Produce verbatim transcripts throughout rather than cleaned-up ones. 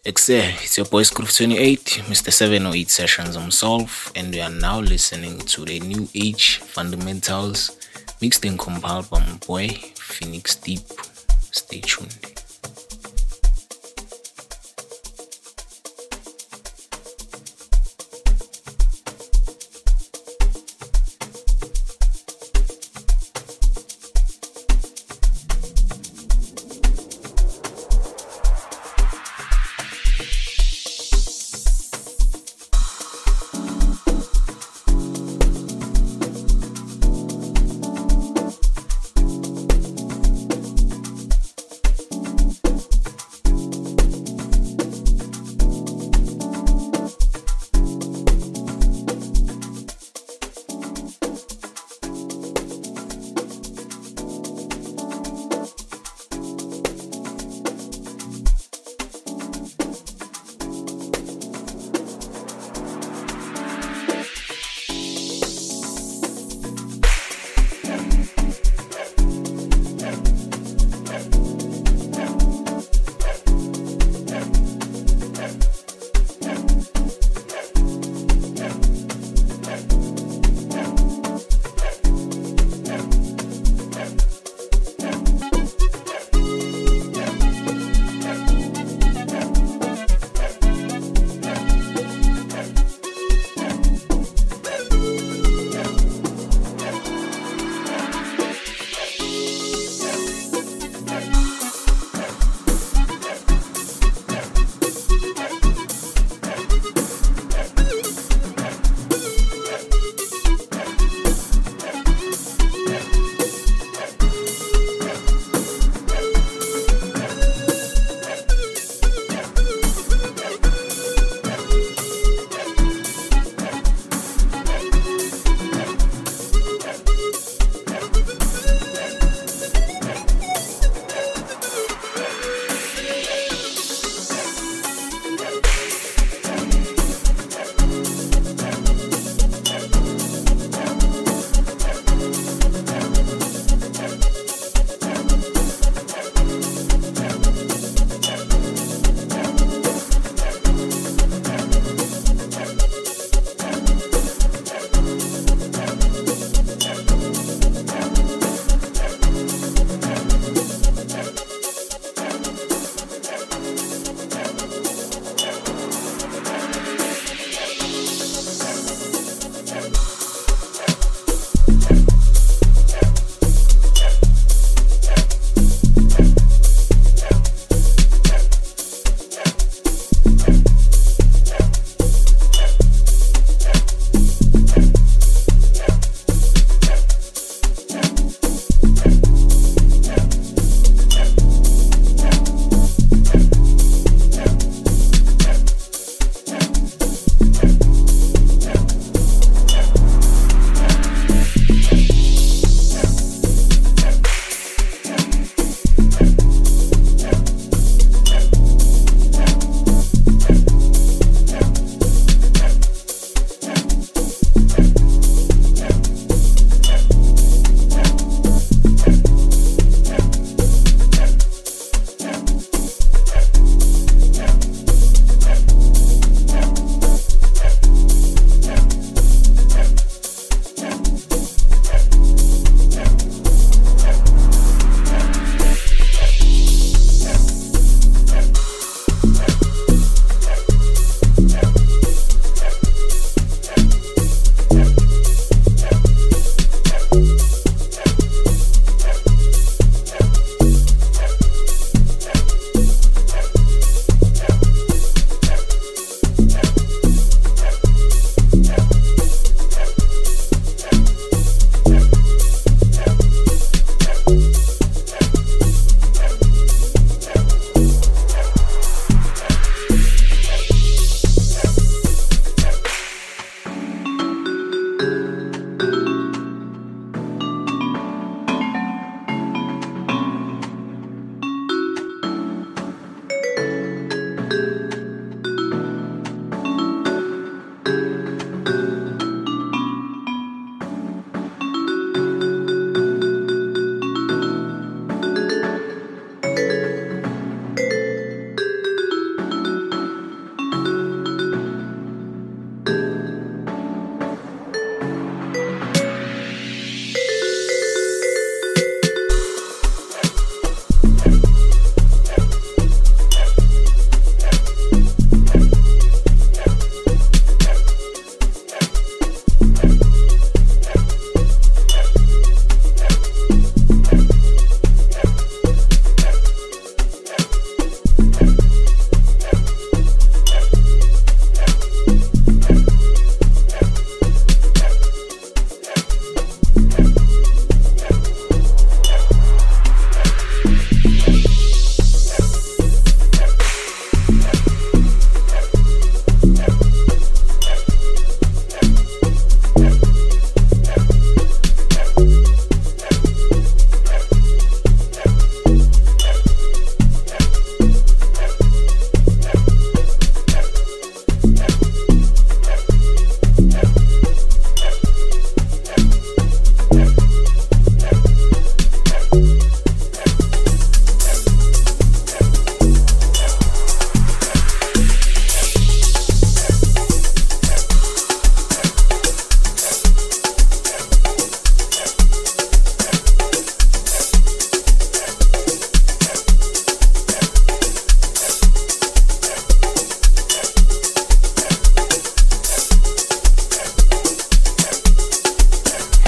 Excel, it's your boys Groove twenty-eight, Mister seven oh eight Sessions himself, and we are now listening to the New Age Fundamentals mixed and compiled by my boy Phoenix Deep. Stay tuned.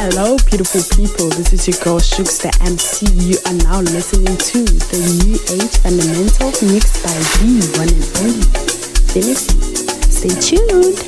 Hello, beautiful people. This is your girl Shooks the M C. You are now listening to the New Age Fundamentals mixed by the one and only Phoenix. Stay tuned.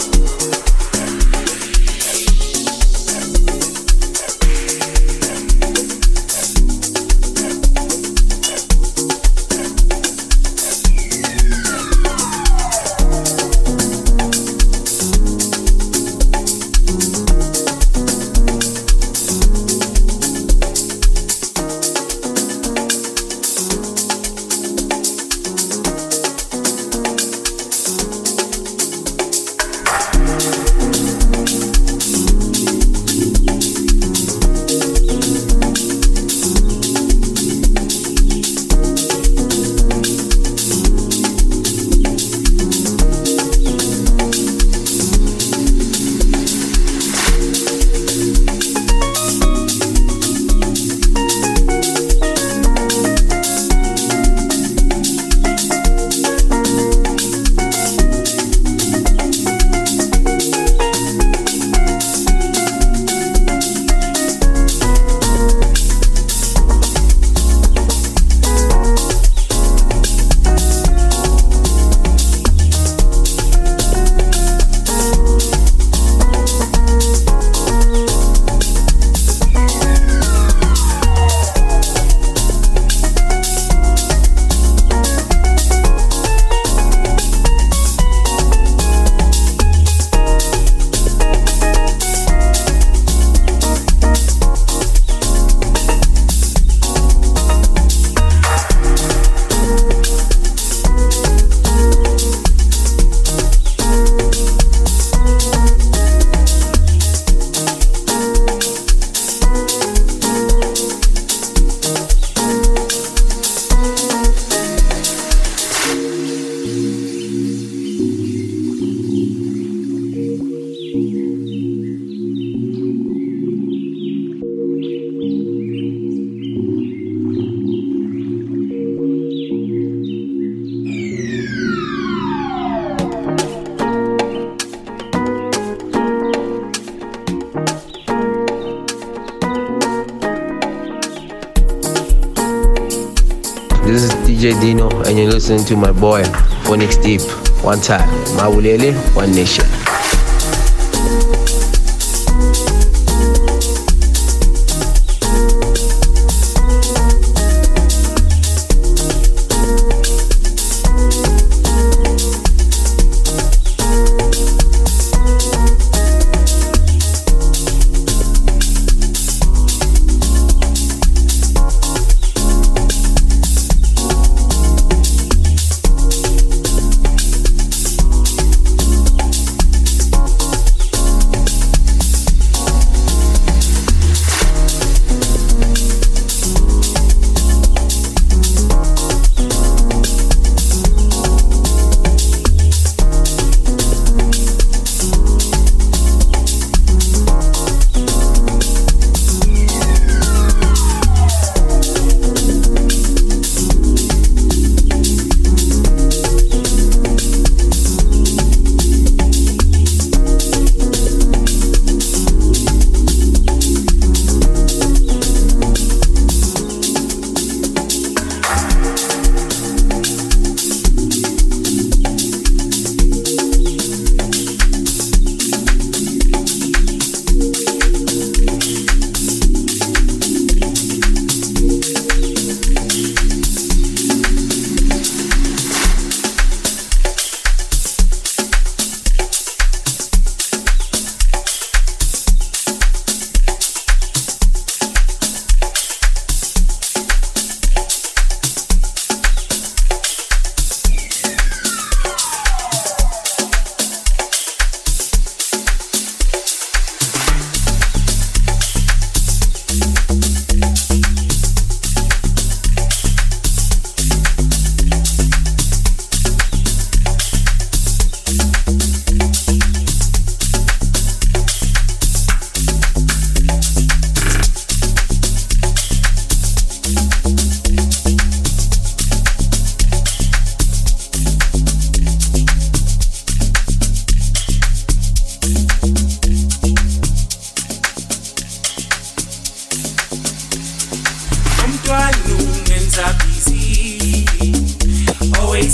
This is D J Dino, and you're listening to my boy, Phoenix Deep. One time, Mawulele, one nation.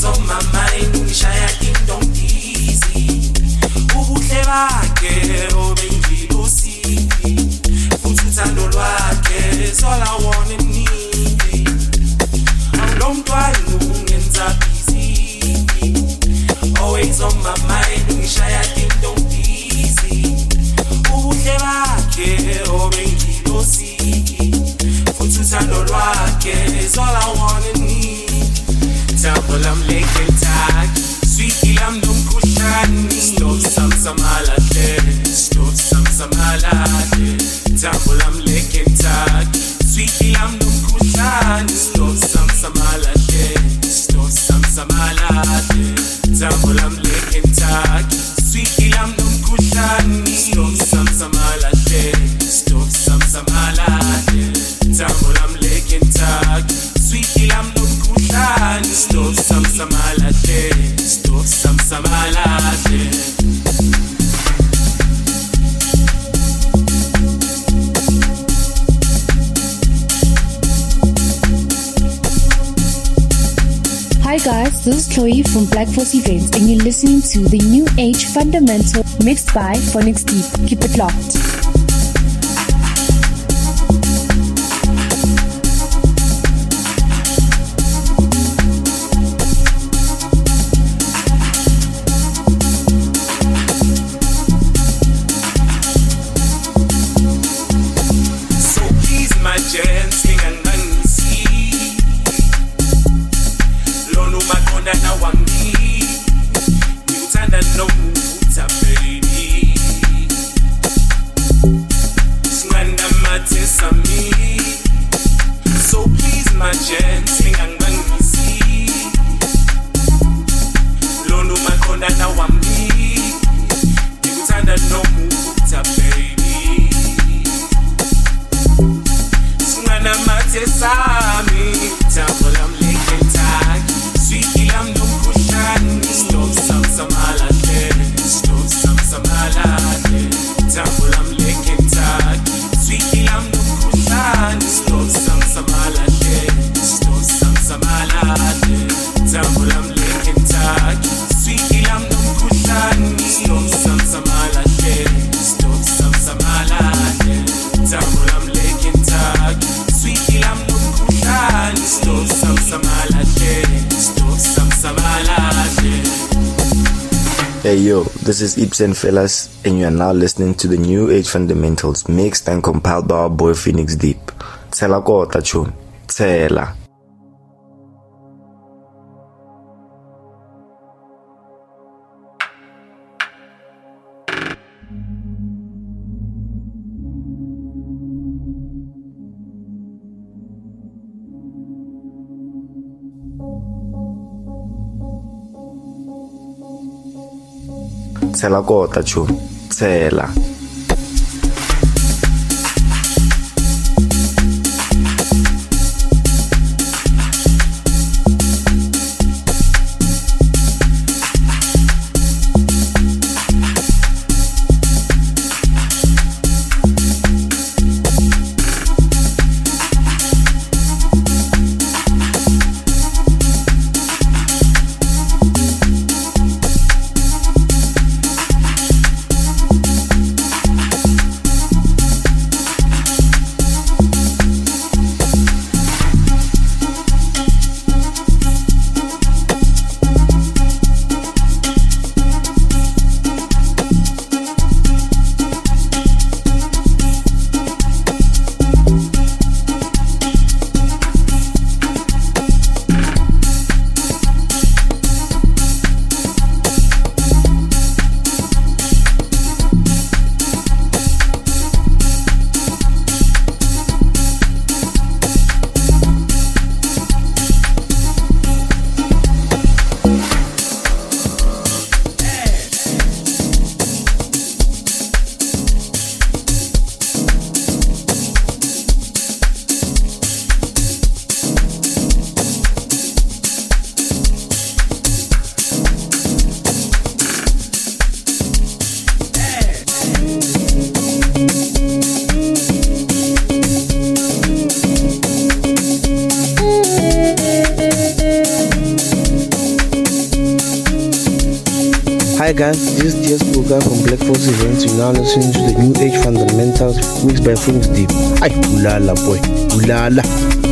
always on my mind, ungishaya ding dong dizzy. Ubuhle bakhe obengilosiphi, futhi uthando lwakhe is all I want and need. Angilomntwana ungenza busy, always on my mind, ungishaya ding dong dizzy. Ubuhle bakhe obengilosiphi, futhi uthando lwakhe is all I want and need. Double I'm licking tag, sweetie I'm nomkhuhlane. Stop some some alade, stop some some alade. Double I'm licking tag, sweetie I'm nomkhuhlane. Stop some some alade, stop some some alade. Double I'm licking tag, sweetie I'm nomkhuhlane. Stop some some alade, stop some some alade. Double I'm licking tag, sweetie I'm nomkhuhlane. Stop some some alade, stop some some alade. Hi guys, this is Chloe from Black Force Events and you're listening to the New Age Fundamental mixed by Phonics Deep. Keep it locked. Hey yo, this is Ibsen Fellas and you are now listening to the New Age Fundamentals mixed and compiled by our boy Phoenix Deep. Tsela kota chum. Tsela. Tsela kota chum. Tsela. Hi guys, this is J S Buga from Black Force Events. You're now listening to the New Age Fundamentals mixed by Phoenix Deep. Ay, ulala boy, ulala.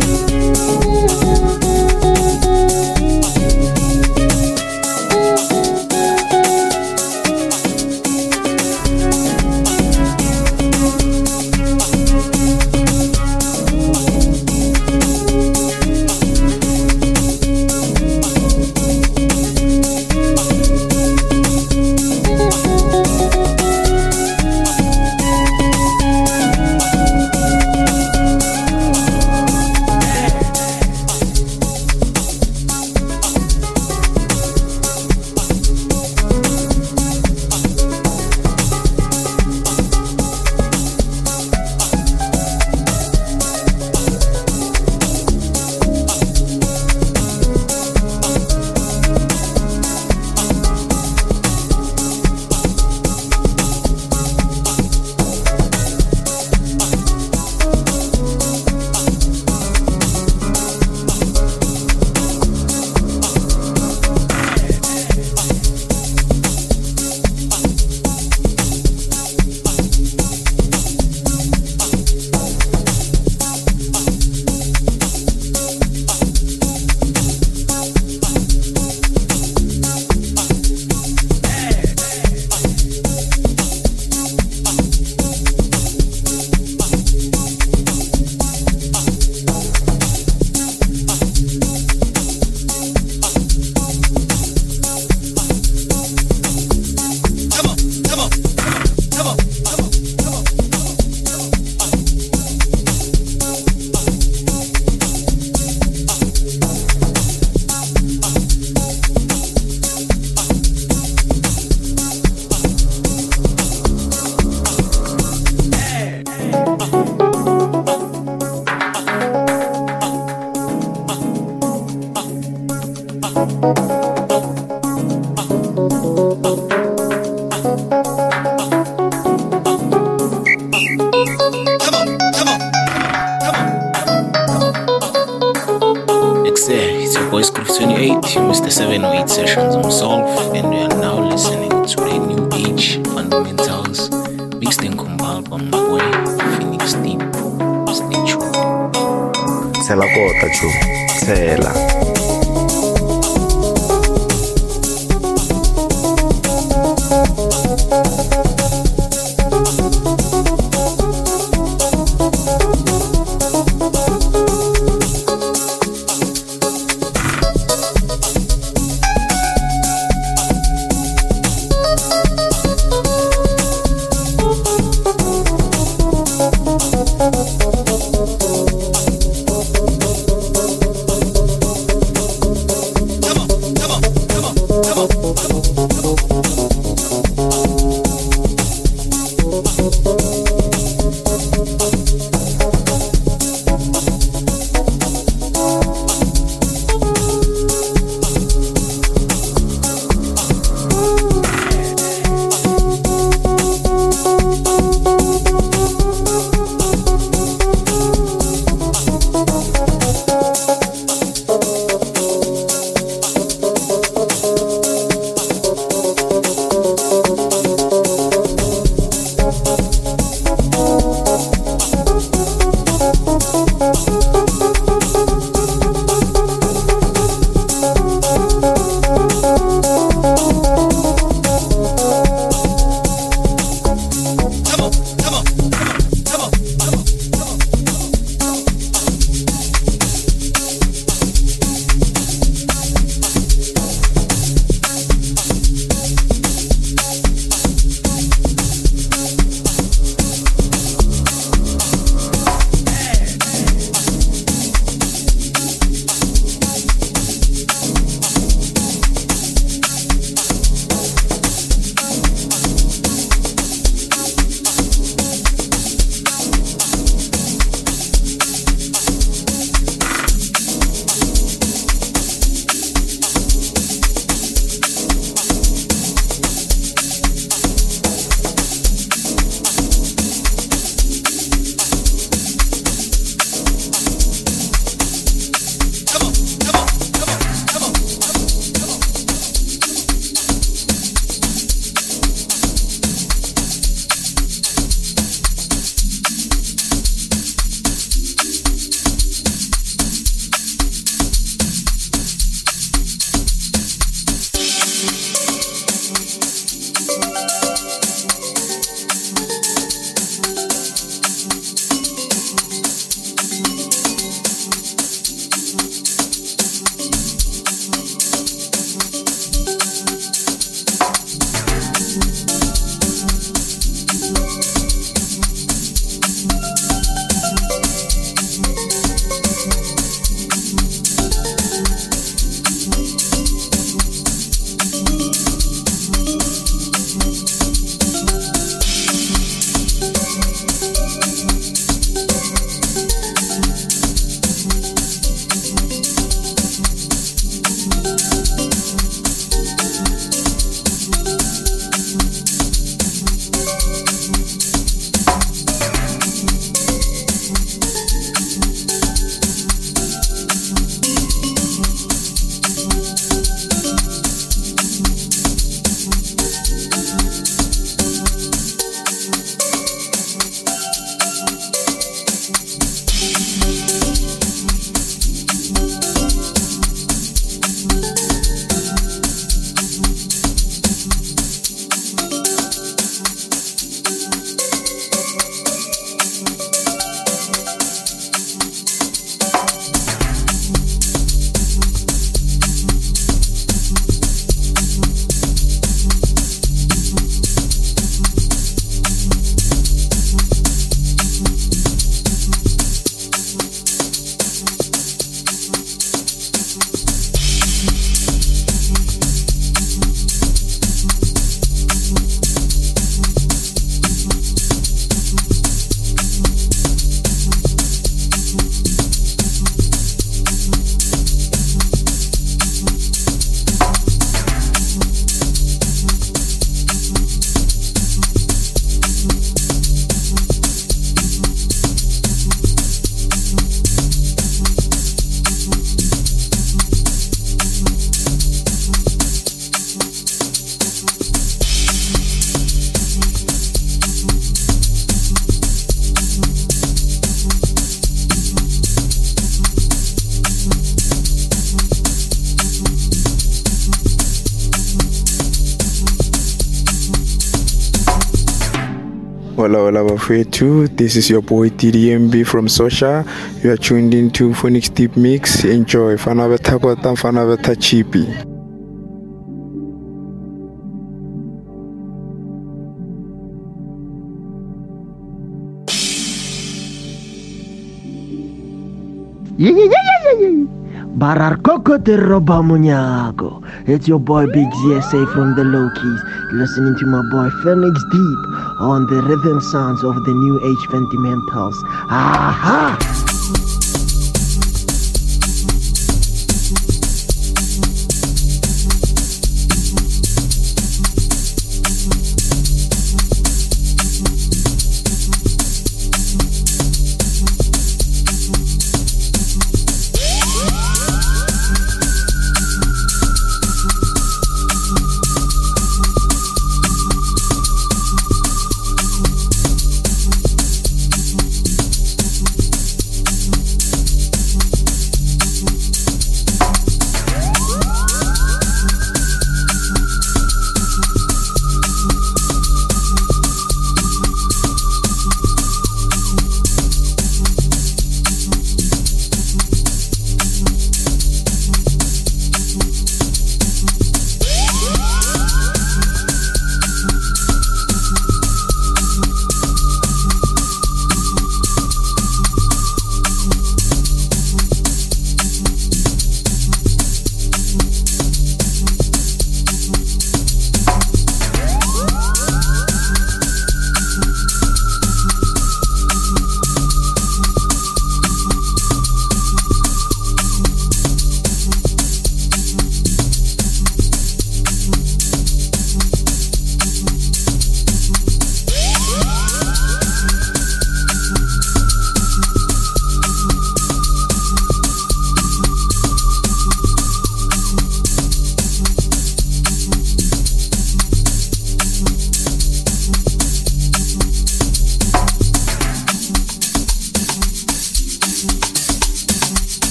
Mister seven oh eight Sessions himself, and we are now listening to the New Age Fundamentals mixed and compiled by my boy Phoenix Deep. Stay tuned. Tshela kota chu, tshela. Hola, hola, Bafetu. This is your boy T D M B from Sosha. You are tuned into Phoenix Deep Mix. Enjoy. Fana beta kota, fana beta chippy. Yeah, yeah, yeah, yeah, yeah, yeah. Barar Coco te roba muñaco. It's your boy Big Z S A from the Low Keys. Listening to my boy Phoenix Deep on the rhythm sounds of the New Age Fundamentals. Aha!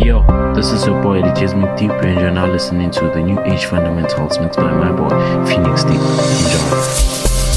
Yo, this is your boy, D J Smic Deep, and you're now listening to the New Age Fundamentals mixed by my boy, Phoenix Deep. Enjoy.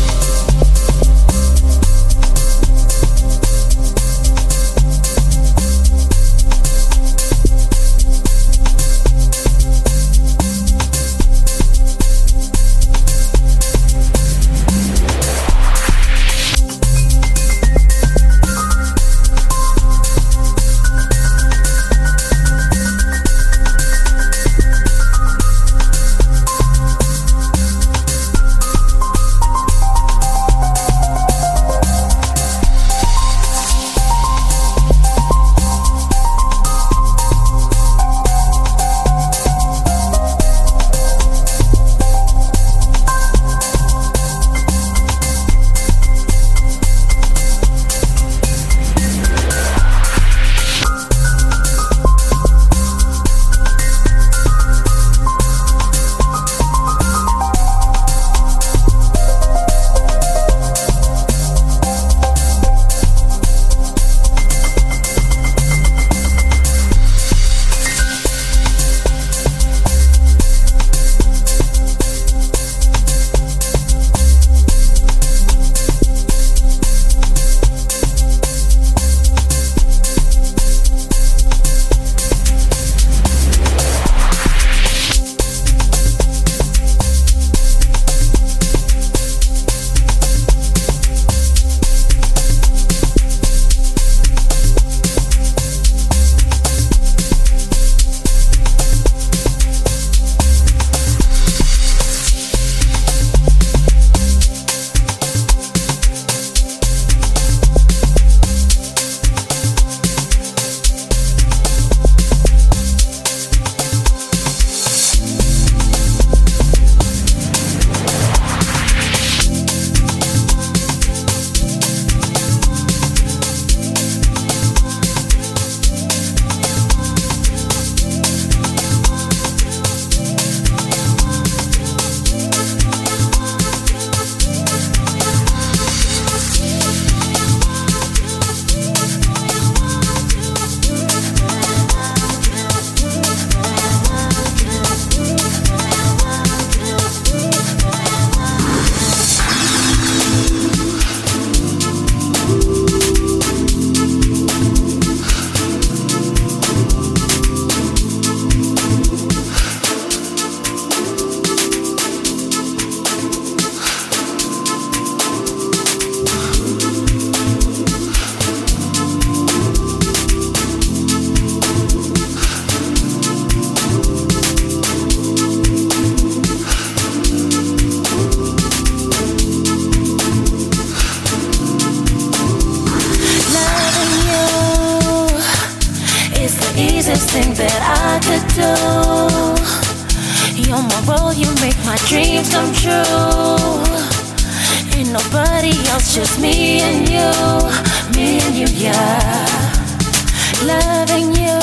easiest thing that I could do. You're my world, you make my dreams come true. Ain't nobody else, just me and you. Me and you, yeah. Loving you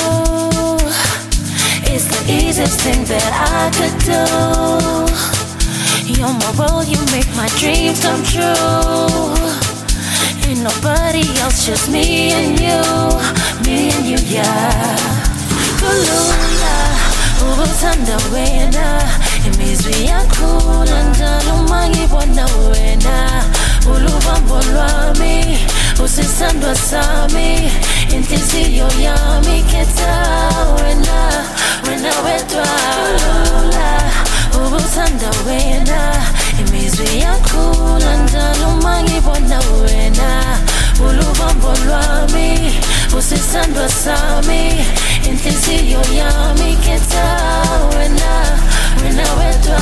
is the easiest thing that I could do. You're my world, you make my dreams come true. Ain't nobody else, just me and you. Me and you, yeah. Kulula, ubuthanda wena. Imizwi yakhula njalo mangibona wena. Ulubambo lwami, usisandwa sami. Inhliziyo yami khetha wena. Wena wedwa. Kulula, ubuthanda wena. Imizwi yakhula njalo mangibona wena. Ulubambo lwami, usisandwa sami. Inhliziyo yami khetha wena. Wena wedwa.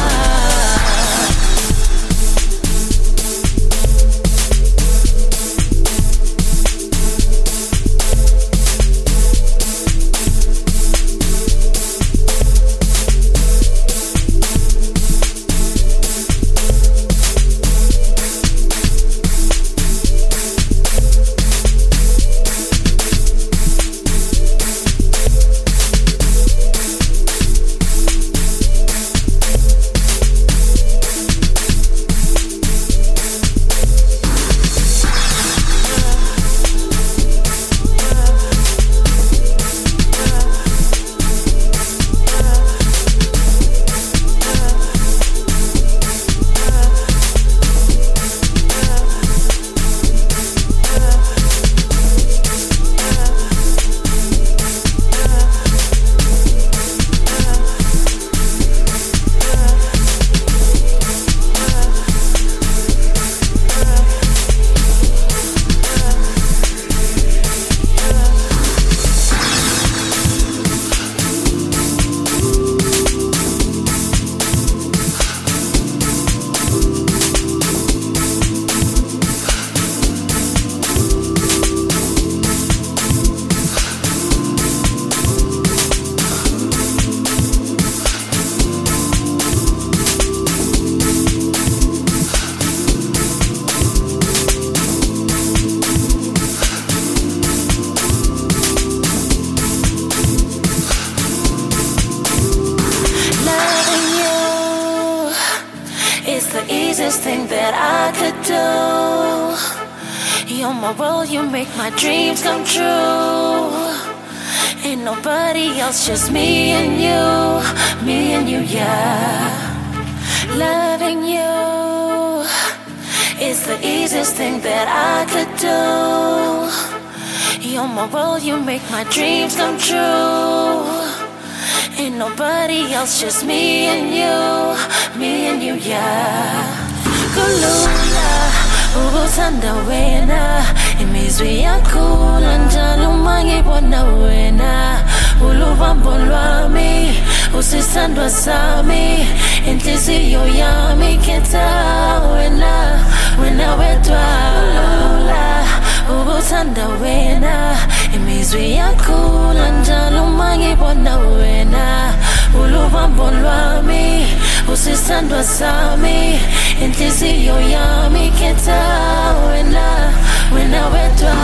easiest thing that I could do. You're my world, you make my dreams come true. Ain't nobody else, just me and you, me and you, yeah. Loving you is the easiest thing that I could do. You're my world, you make my dreams come true. Ain't nobody else, just me and you, me and you, yeah. Kulula, ubuthanda wena, imizwi yakhula njalo mangibona wena. Ulubambo lwami, usisandwa sami, inhliziyo yami khetha wena, wena wedwa. Kulula, ubuthanda wena, imizwi yakhula njalo mangibona wena. Ulubambo lwami, usisandwa sami, inhliziyo yami khetha wena, wena wedwa.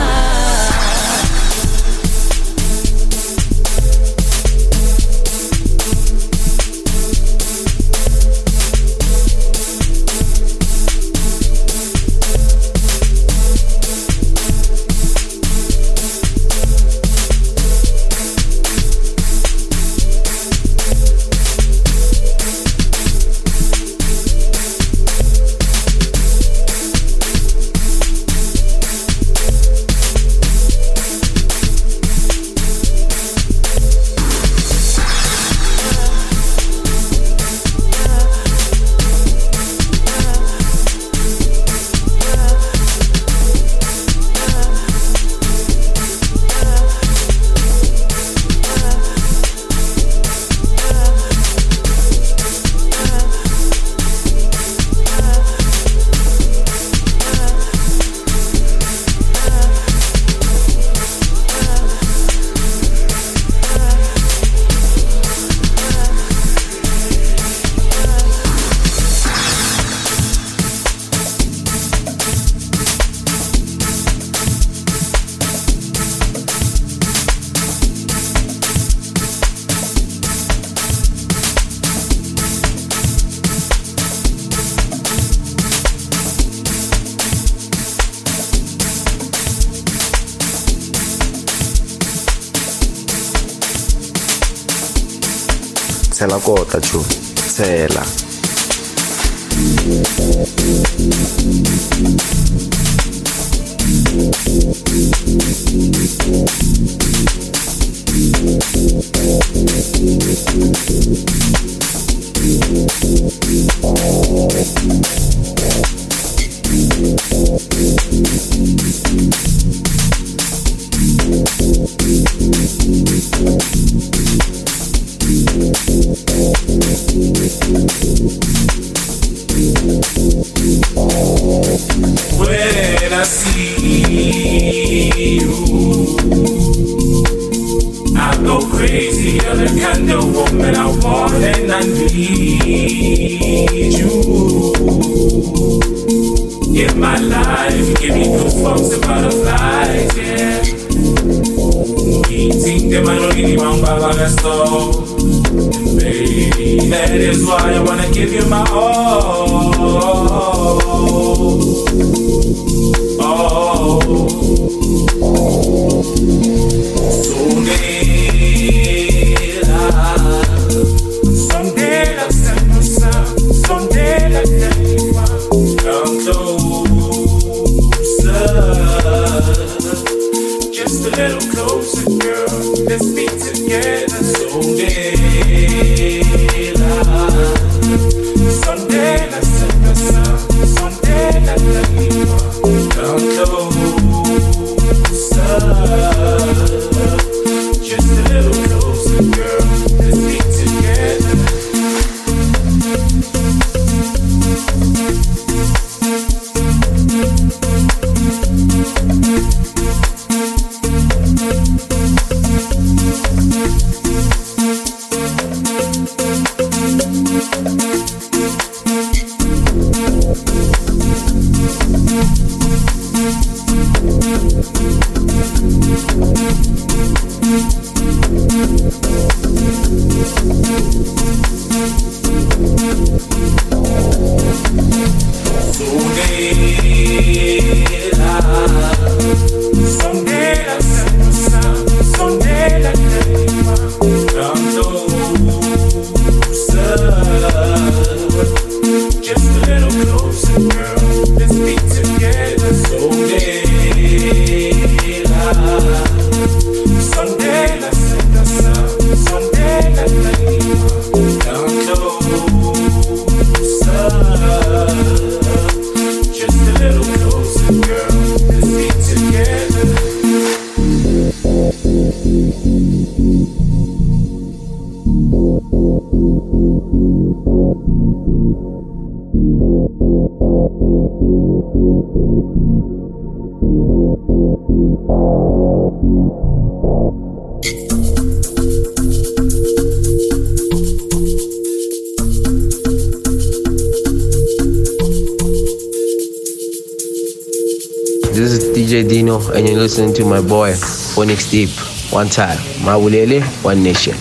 Tshela kota chu, tshela. When I see you, I go crazy. You're the kind of woman I want and I need you in my life. You give me goosebumps and butterflies, yeah. Eating them, I don't really want to stop. Baby, that is why I wanna give you my all. Oh, someday, someday, someday, come closer, just a little closer, girl. Let's be together someday. Someday, someday, someday, come closer, just a little closer, girl. Let's be together. come closer, just a little closer, girl. Let's be together so daylight. Someday let's sing a song. Someday let's come closer, just a little closer, girl. Let's be together. This is D J Dino, and you're listening to my boy, Phoenix Deep. One time, Mawulele, one nation.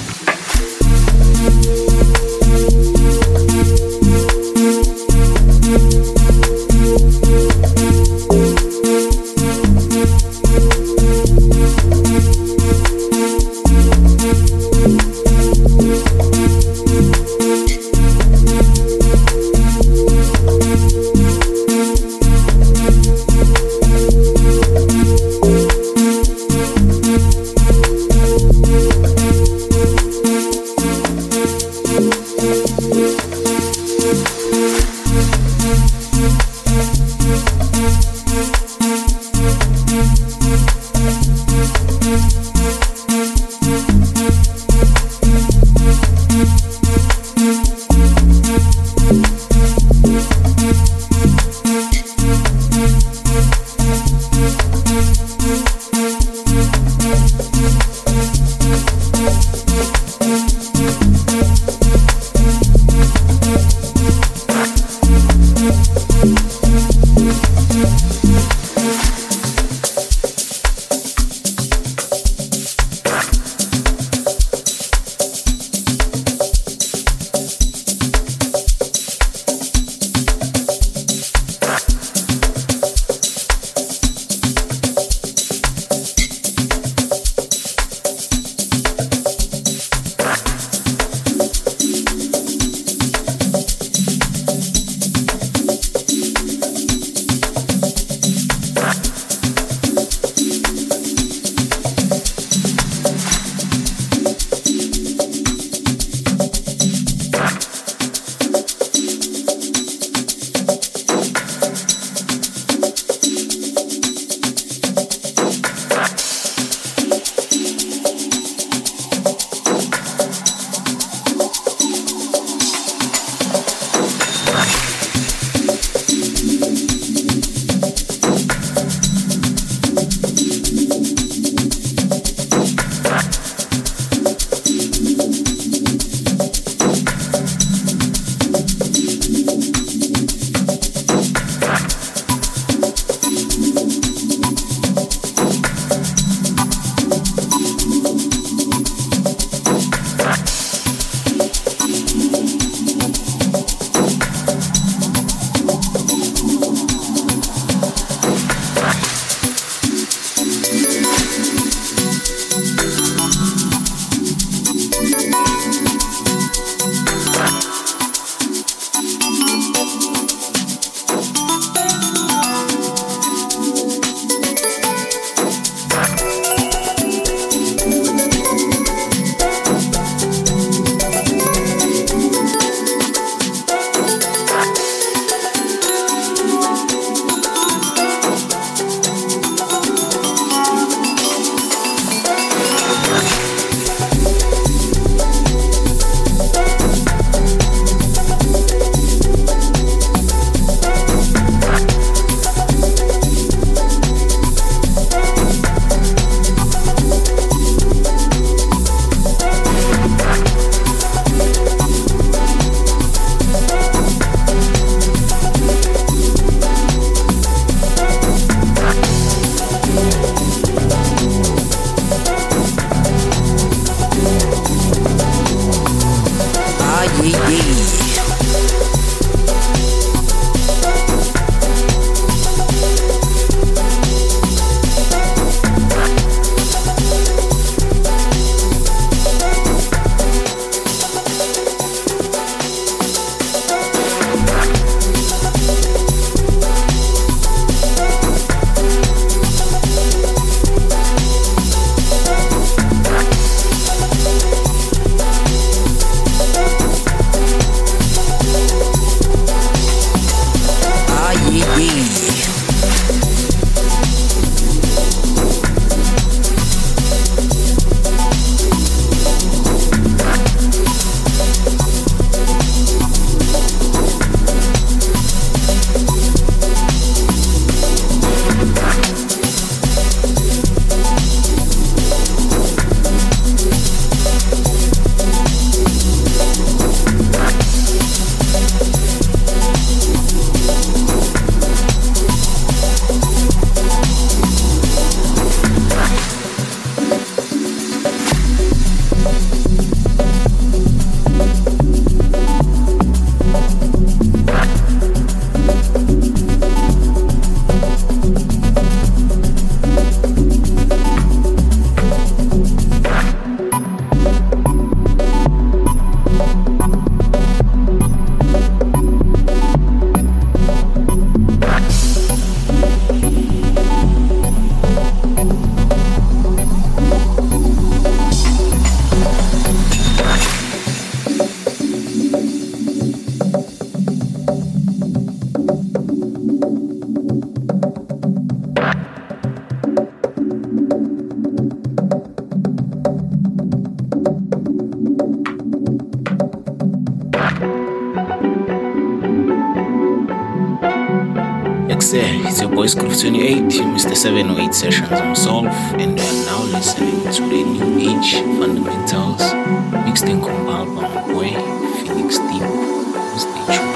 Yes, sir. It's your boys Groove twenty-eight, Mister seven oh eight Sessions on Solve, and we are now listening to the New Age Fundamentals mixed and compiled by my boy Phoenix Deep. Stay tuned.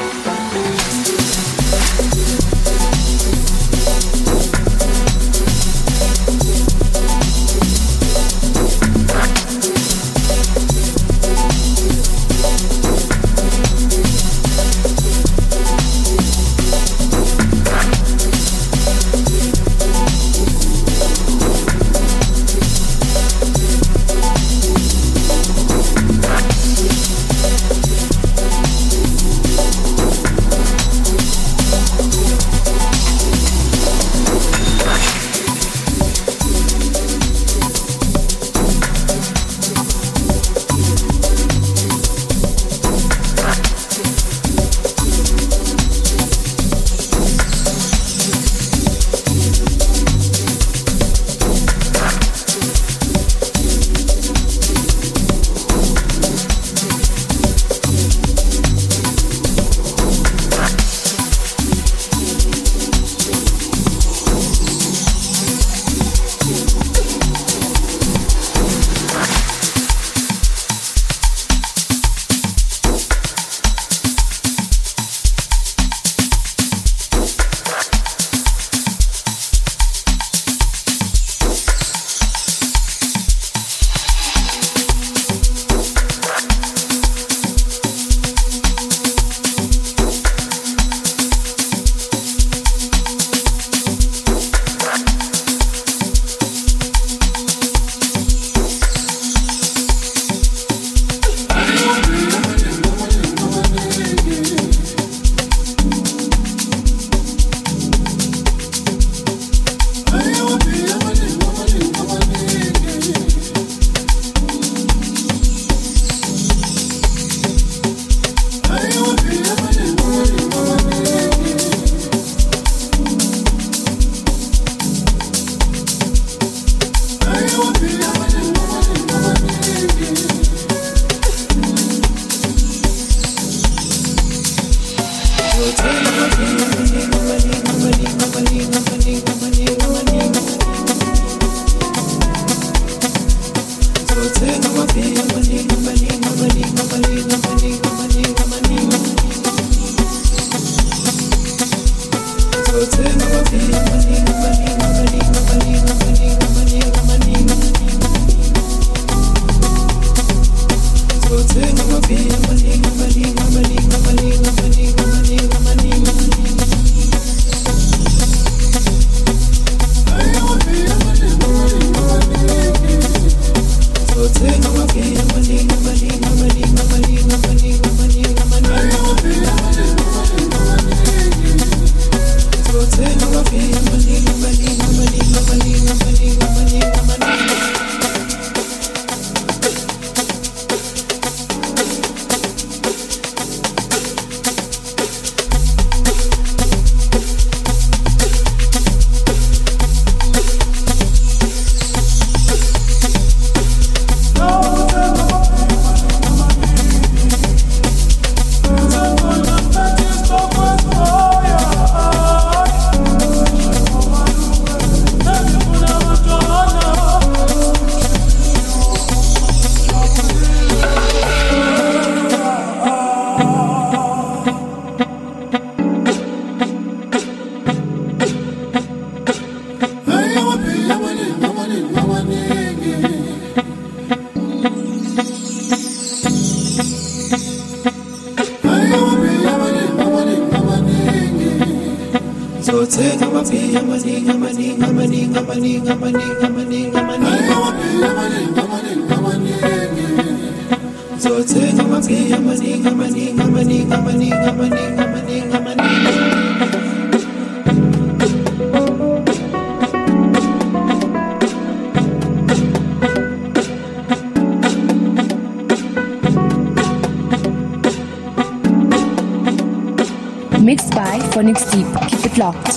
Mixed by Phoenix Deep. Keep it locked.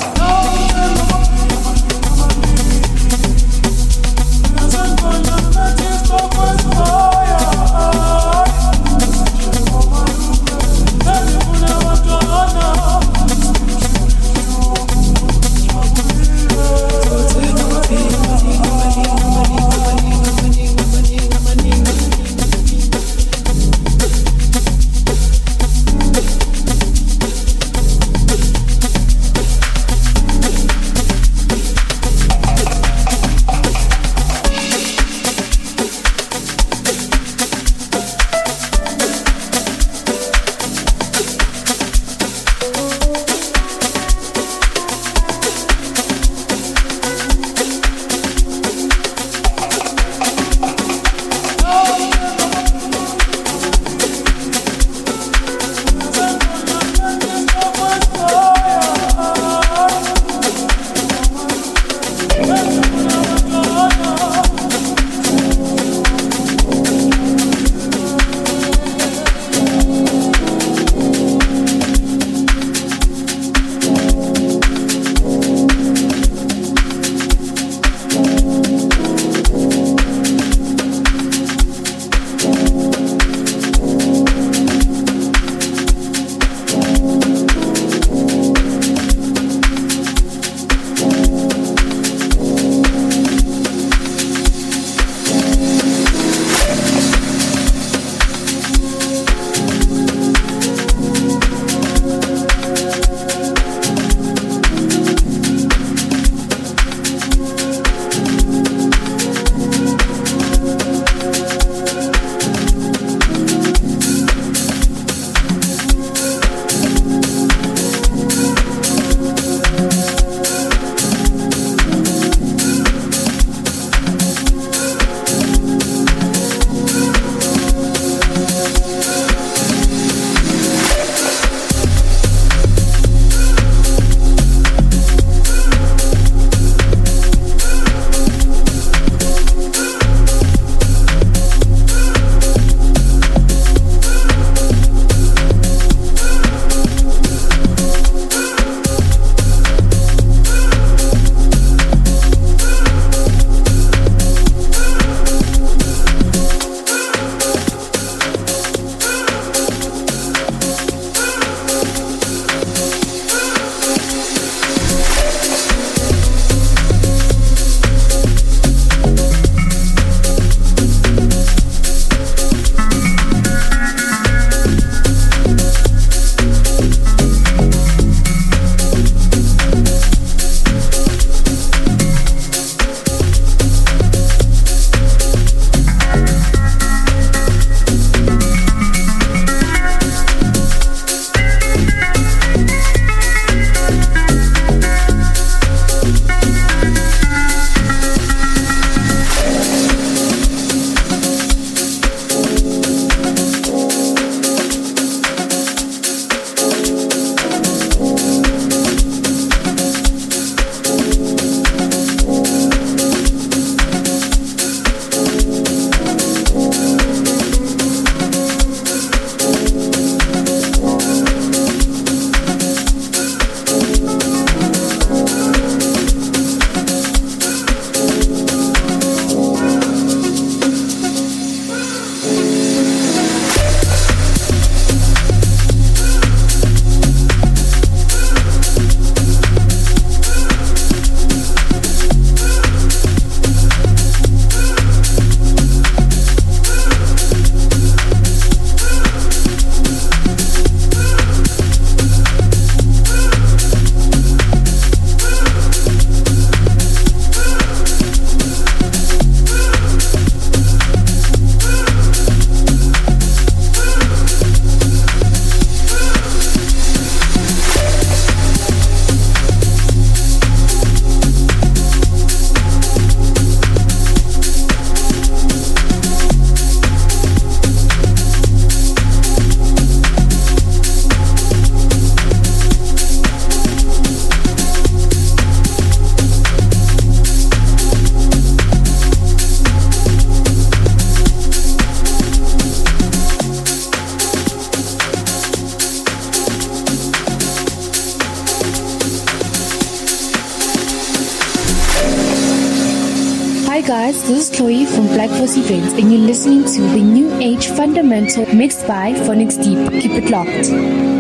guys, this is Chloe from Black Force Events, and you're listening to the New Age Fundamental mixed by Phonics Deep. Keep it locked.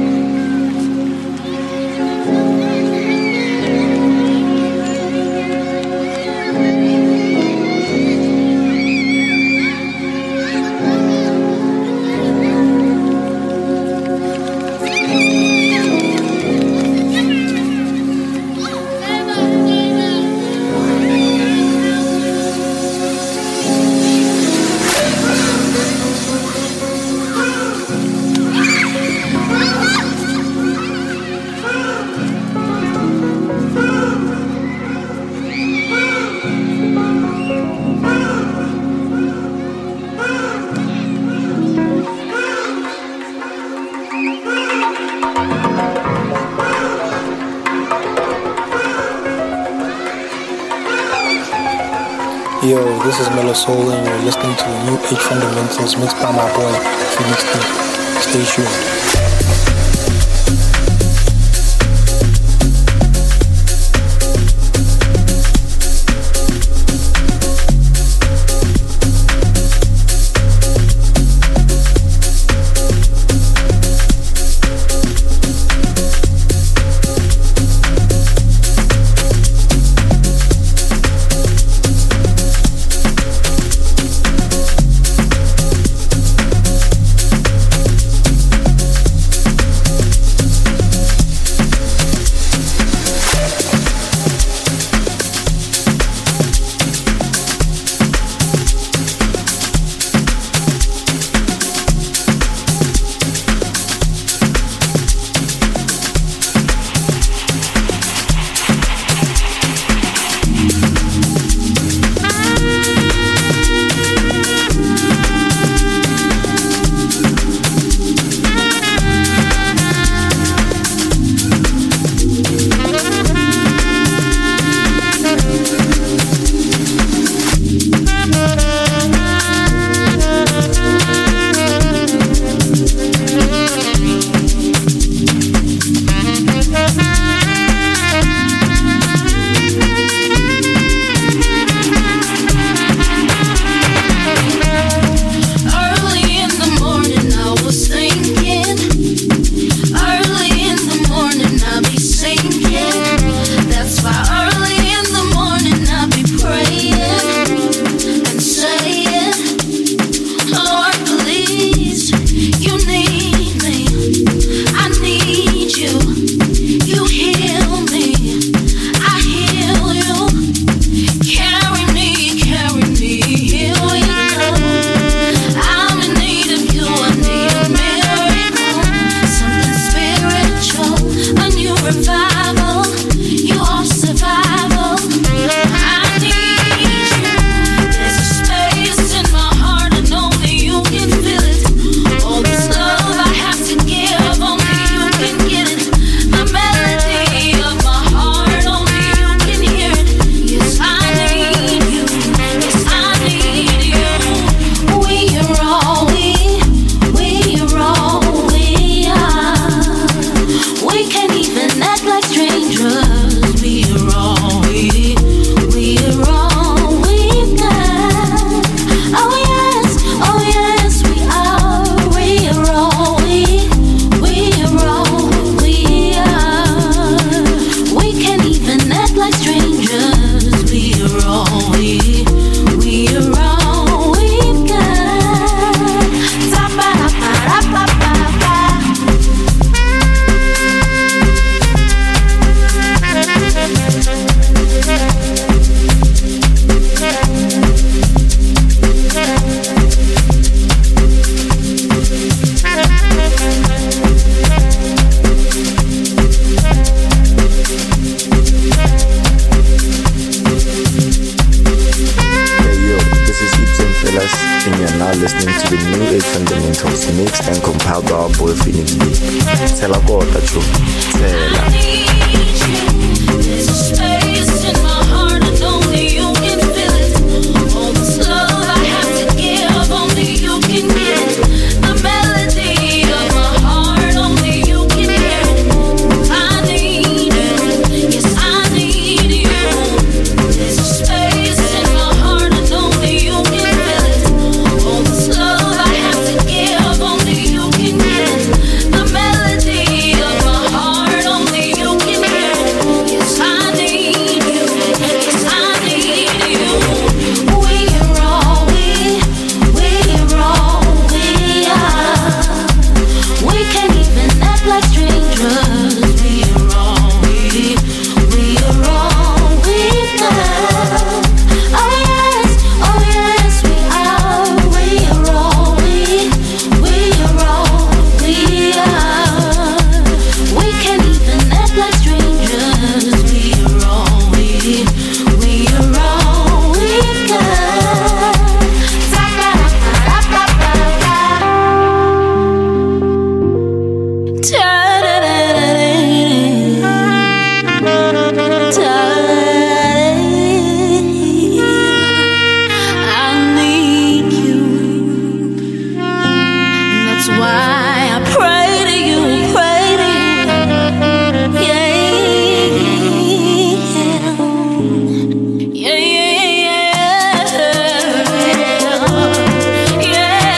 Yo, this is Melo Soul, and you're listening to the New Age Fundamentals mixed by my boy, Phoenix Deep. Stay tuned. Mixed and compiled by our boy Phoenix D. Tela kota chu. Tela. There's a space in my heart and only you can fill it. All this love I have to give, only you can get it. The melody of my heart, only you can hear it. I need it, yes I need you. There's a space in my heart and why I pray to you, pray to you. Yeah, yeah, yeah, yeah,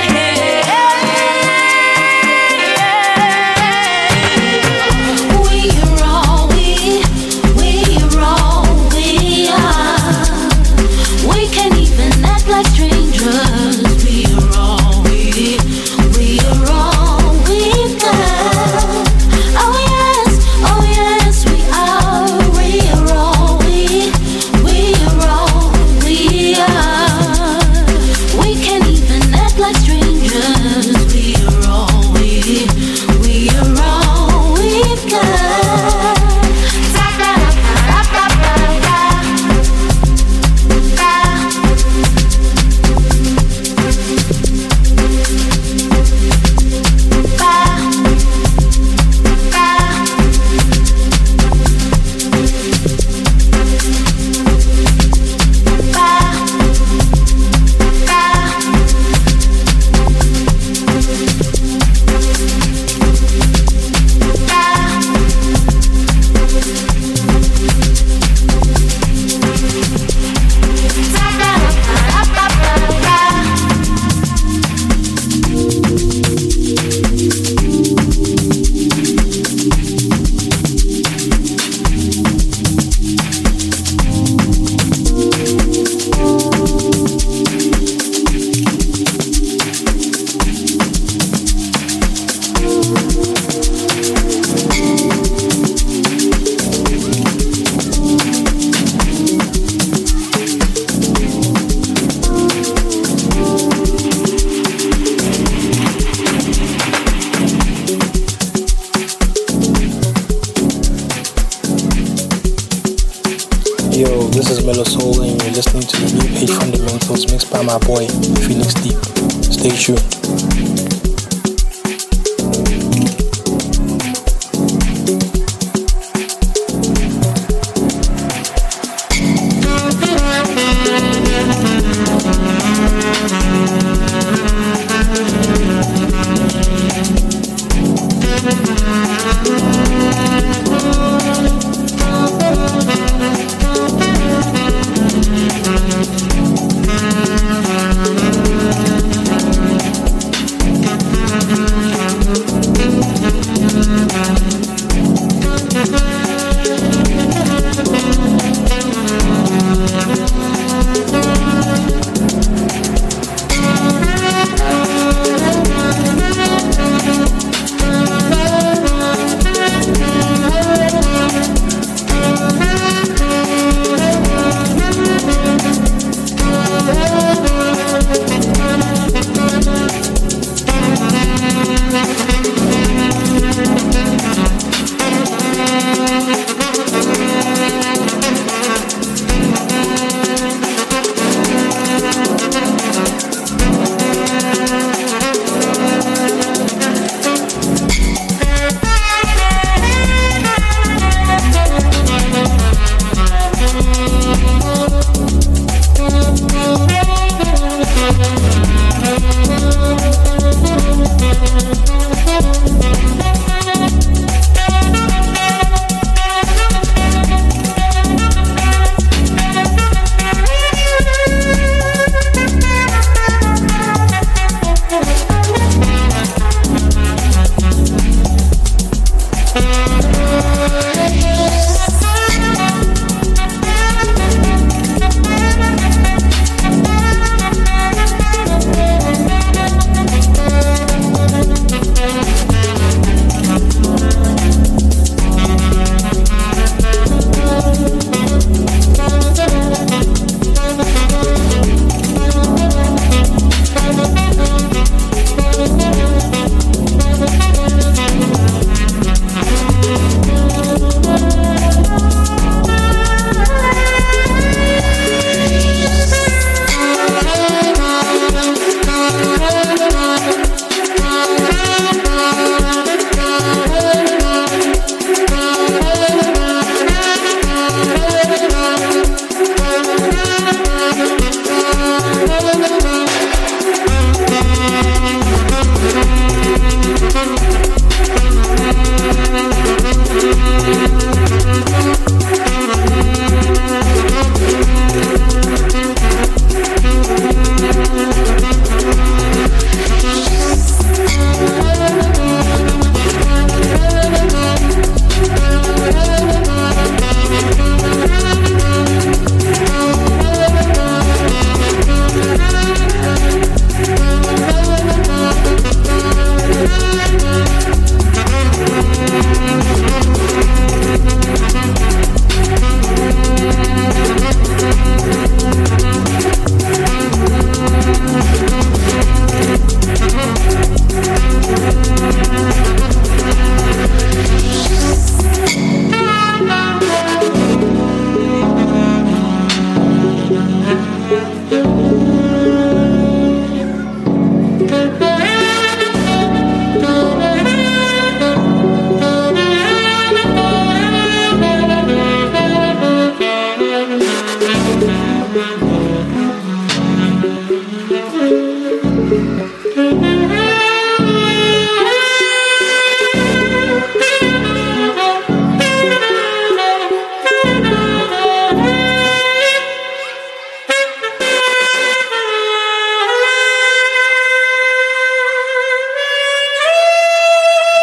yeah. We are all we, we are all we are. We can't even act like strangers. We are all we, we are all we've got. Oh yes, oh yes, we are. We are all we, we are all we are. We can't even act like strangers. We are all we, we are all we've got. Yo, this is Mellow Soul and you're listening to the New Age Fundamentals mixed by my boy, Phoenix Deep. Stay tuned.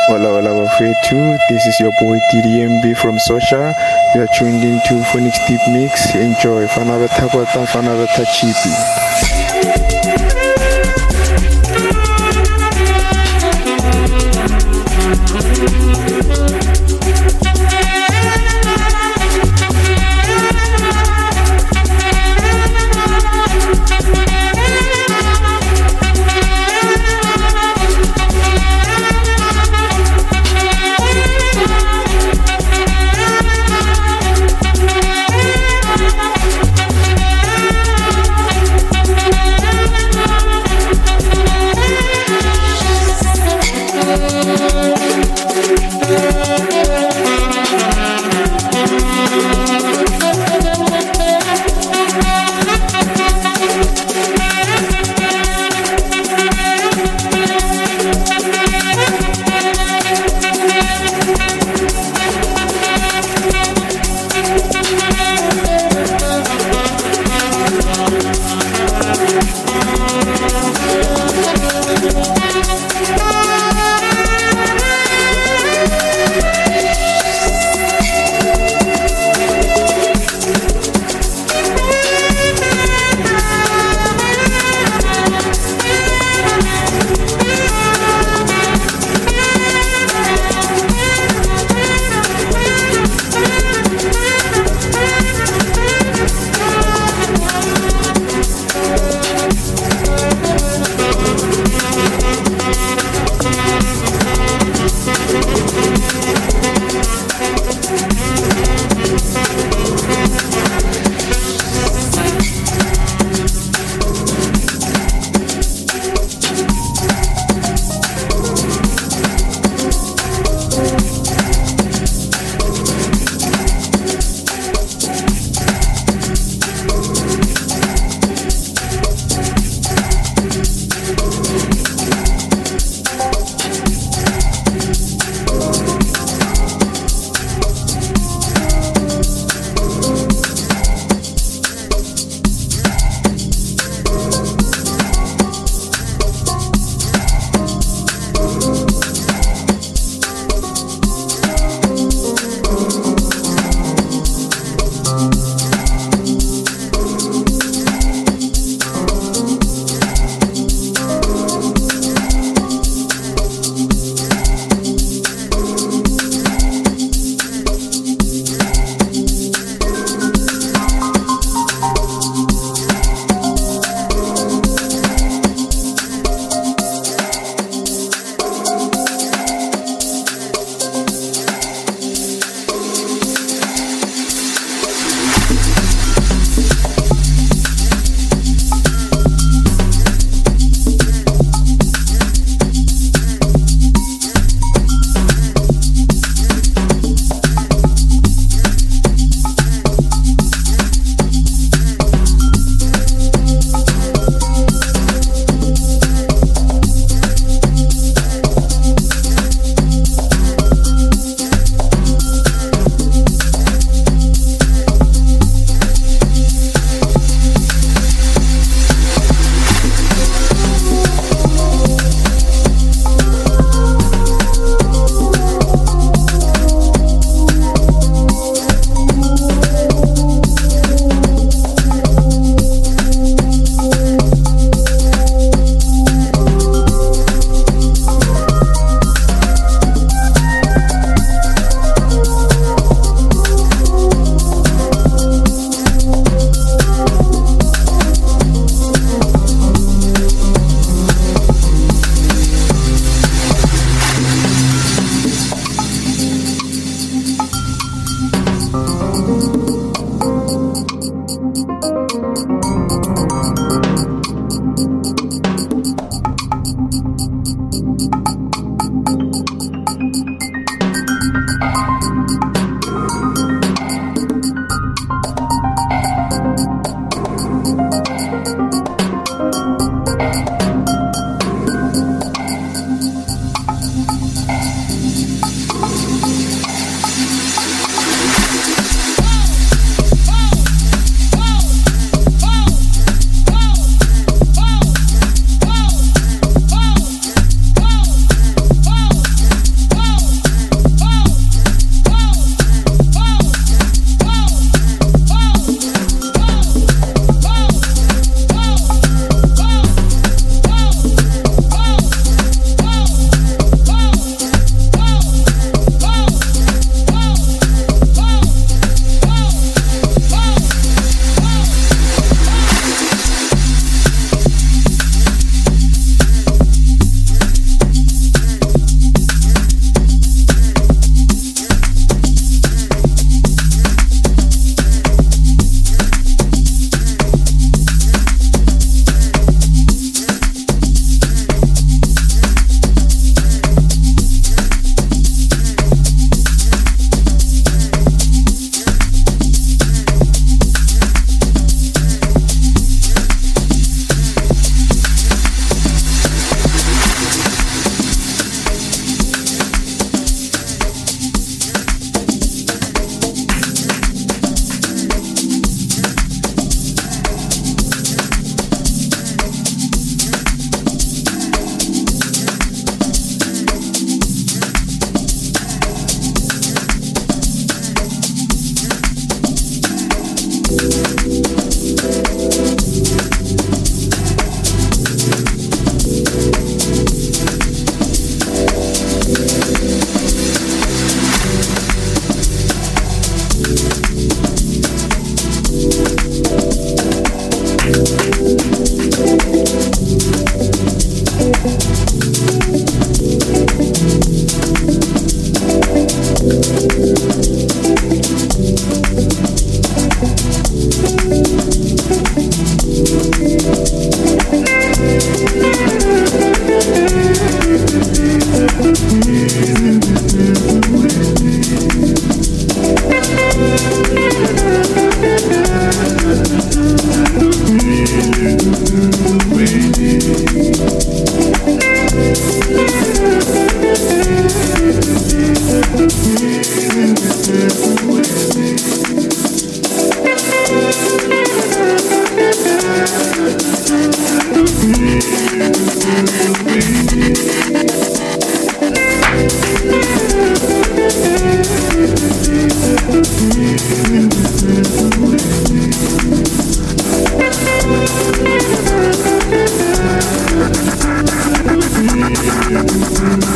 Hola, hola, Bafetu. This is your boy T D M B from Sosha. You are tuned into Phoenix Deep Mix. Enjoy. Fana beta kota, fana beta cheapy.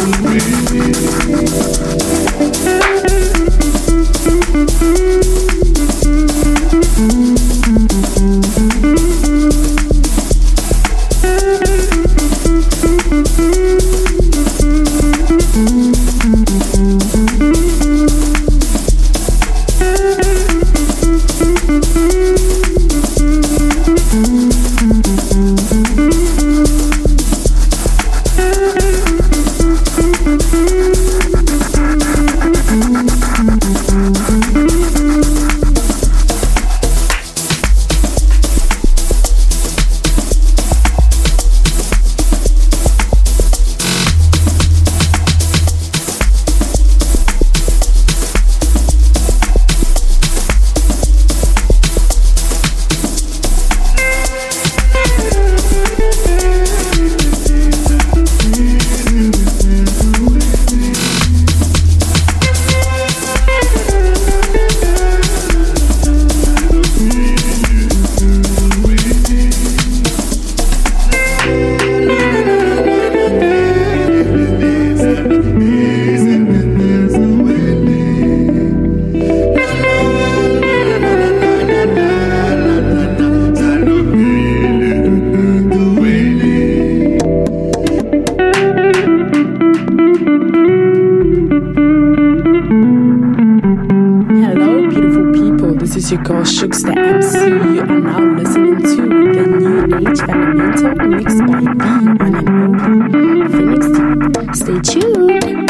is your girl Shooks the M C. You are now listening to the New Age Fundamental mixed by the one and only Phoenix Deep. Stay tuned.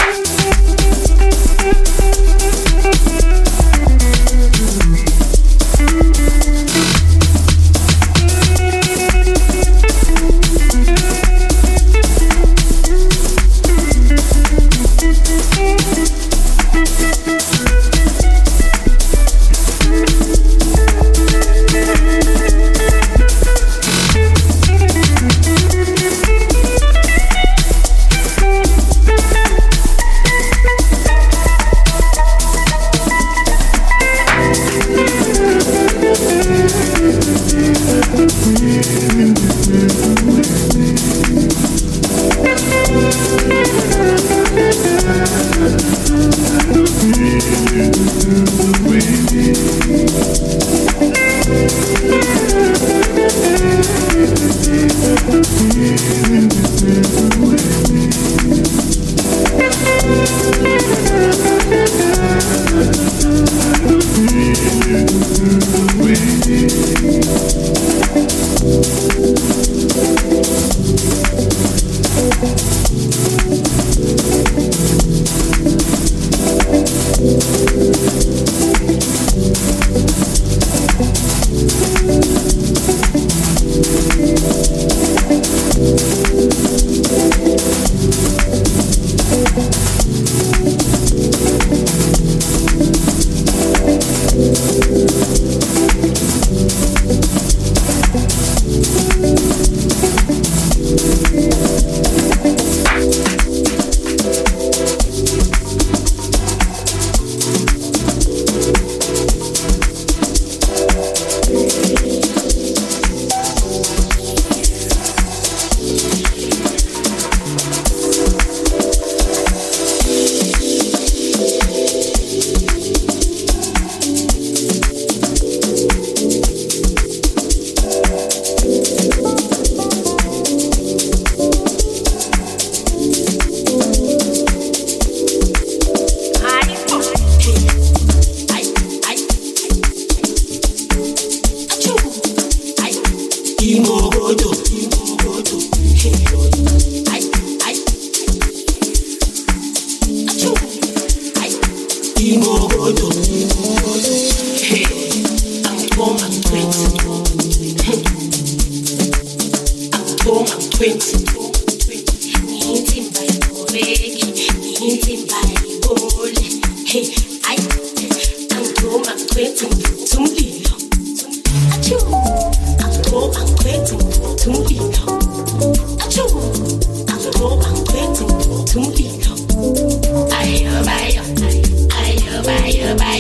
Bye.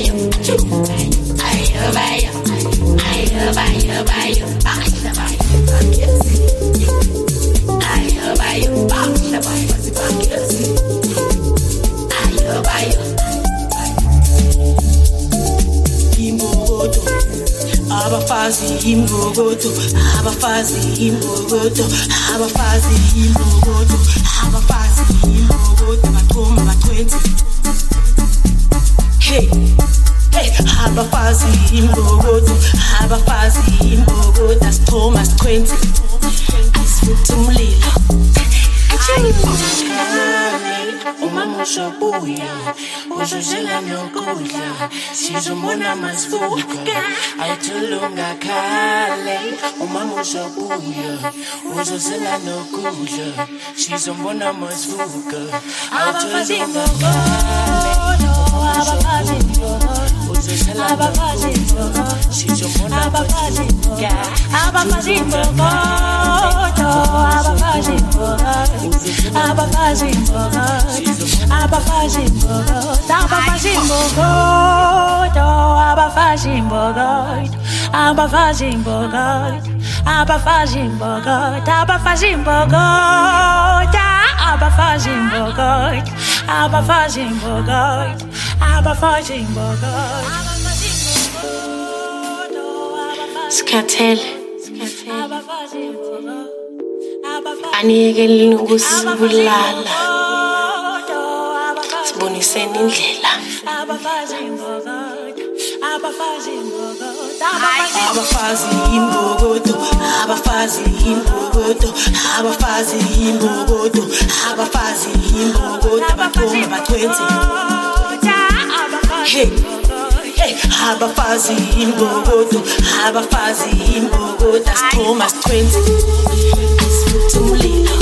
abafazi imbokodo, abafazi imbokodo, abafazi imbokodo, abafazi imbokodo, baqhoma batwenzi. Hey, hey, abafazi imbokodo, abafazi imbokodo, asithoma sitwenzi. Asifutha umlilo. Umama ushabuya, uzozela nokudla, sizombona masivuka, ayithulunga khale. Umama ushabuya, uzozela nokudla, sizombona masivuka, ayithulunga khale. Abafazi imbokodo, abafazi imbokodo, sizombona masivuka, abafazi imbokodo, abafazi imbokodo, abafazi imbokodo, abafazi imbokodo, abafazi imbokodo, abafazi imbokodo, abafazi imbokodo, abafazi imbokodo, abafazi imbokodo, abafazi imbokodo, abafazi imbokodo, abafazi imbokodo. Skathele aniyekelini ukusibulala, siboniseni indlela. Abafazi imbokodo, abafazi imbokodo, abafazi imbokodo, abafazi imbokodo, abafazi imbokodo, abafazi imbokodo, baqhoma batwenzi. Hey, hey, abafazi imbokodo, abafazi imbokodo, asithoma sitwenzi. Asifutha umlilo.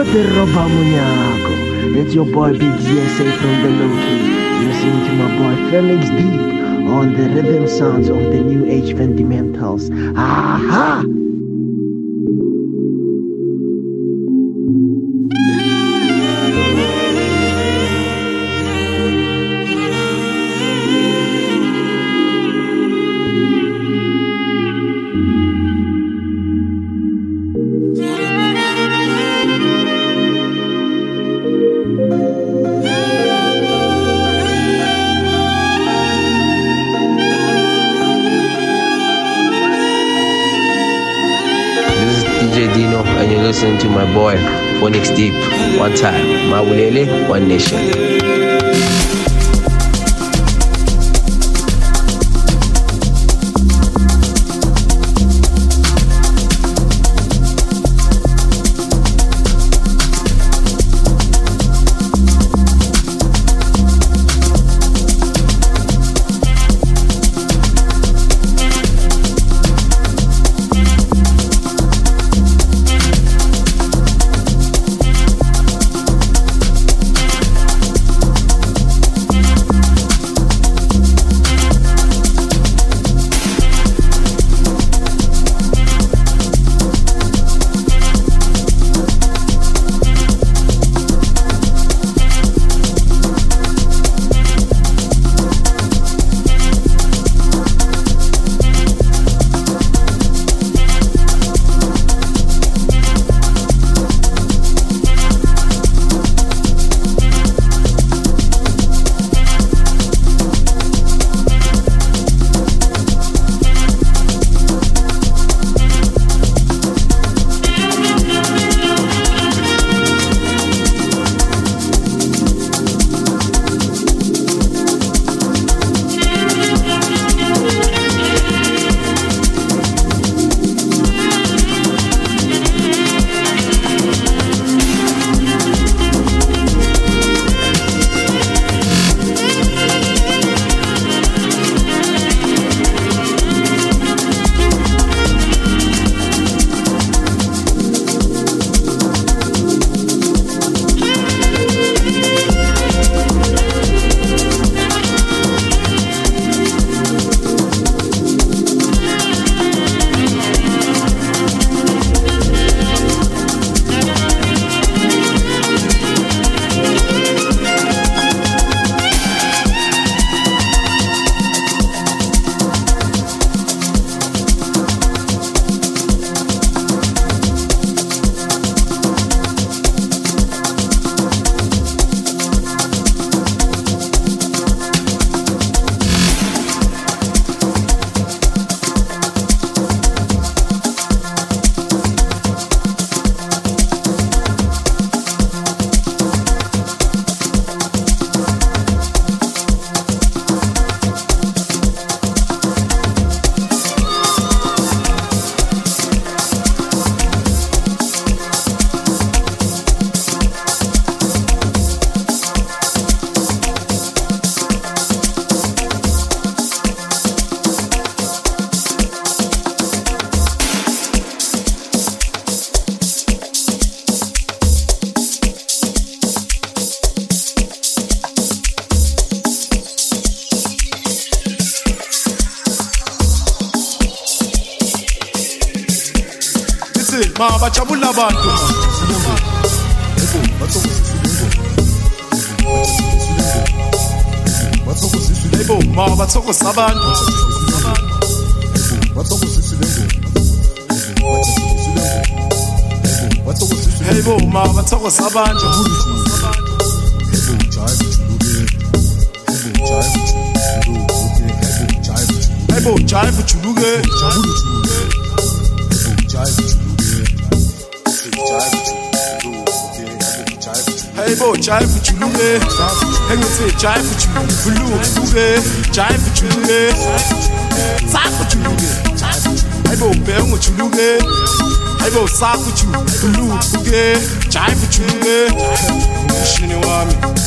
te roba muñeco. It's your boy Big Z S A from the low key. Listening to my boy Phoenix Deep on the rhythm sounds of the new age fundamentals. Aha! And you're listening to my boy Phoenix Deep. One time, Mawulele, one nation. Ma bajabula abantu Ebo ma bathokoza abantu Ebo ma bathokoza abantu Ebo jive juluke Hey bo, jive for chuluke. Hang it say jive for chuluke. Jive for chuluke. Sa for chuluke. Hey bo, bell for chuluke. Hey bo, sa for chuluke. Jive for chuluke. Shini wami.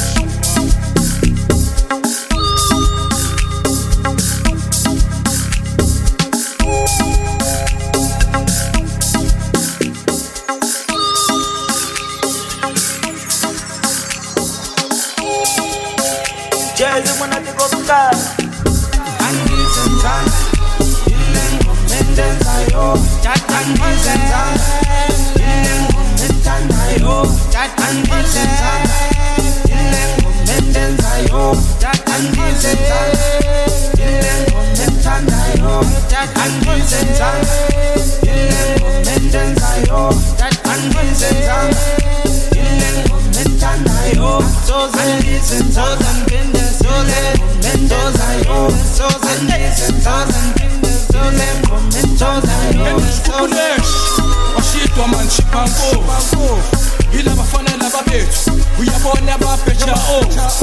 monate kokuqala angizenzanga ile ngoma endenzayo tata angizenzanga ile ngoma enthandayo tata angizenzanga ile ngoma endenzayo tata angizenzanga ile ngoma enthandayo tata angizenzanga ile ngoma endenzayo tata angizenzanga ile ngoma enthandayo soze ngizenzayo ngende soze mendozayo soze ngizenzayo ngende soze mendozayo Kulesh washitwa manchipango ila bafana laba bethu uyabona abaphecha o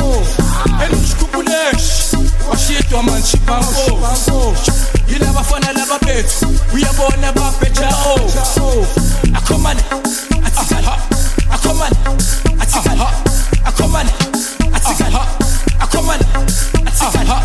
Kulesh washitwa manchipango ila bafana laba bethu uyabona abaphecha o akomana atikala akomana atikala akomana atikala akomana atikala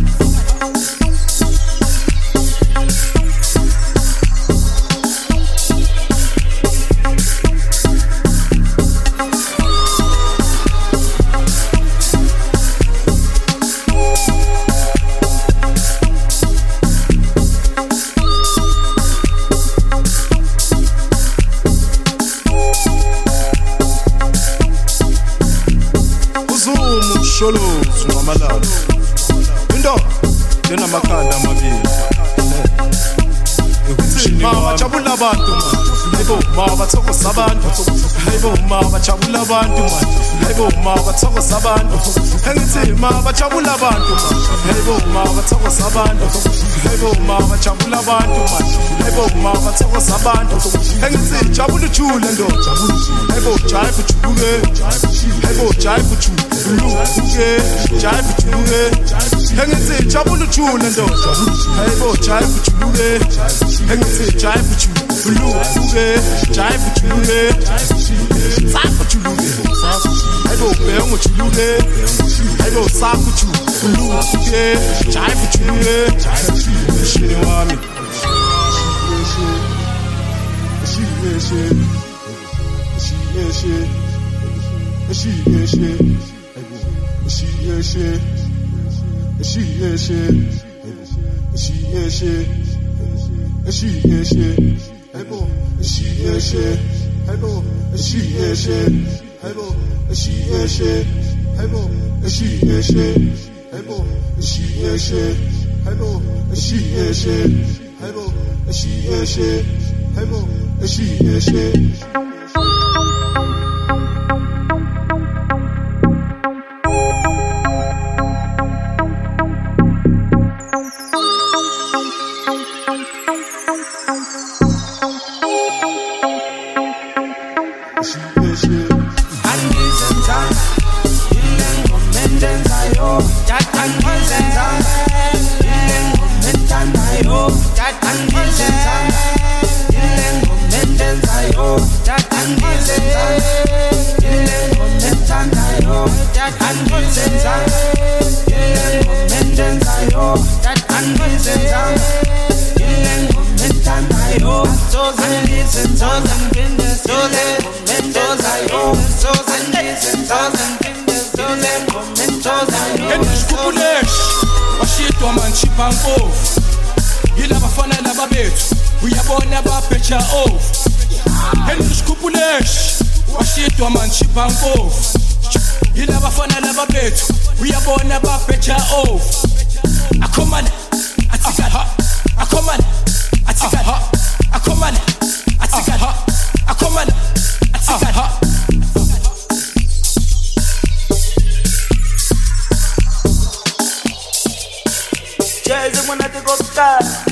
Sholo ngamalalo into lena makhanda amabili ukuthi mama jabula abantu hayibo mama bathokoza abantu hayibo mama bajabula abantu hayibo mama bathokoza abantu engithi mama bajabula abantu hayibo mama bathokoza abantu hayibo mama bajabula abantu hayibo mama bathokoza abantu engithi jabula ujule ndo hayibo jive ujule hayibo jive ujule Luke, jive ujule engithi jabula ujule ndo hayibo jive ujule engithi jive ujule Luke, jive ujule Saku ujule hayibo bengu ujule hayibo saku ujule Luke, jive ujule shini wami She is shit She is shit She is shit She is shit She is shit She is shit She is shit She is shit She is shit She is shit She is shit She is shit She is shit She is shit She is shit washitwa manchipango ila bafana laba bethu uyabona abaphecha o Henry Kupulesh washitwa manchipango ila bafana laba bethu uyabona abaphecha o akomana atikala akomana atikala akomana atikala akomana atikala Jazz monate kokuqala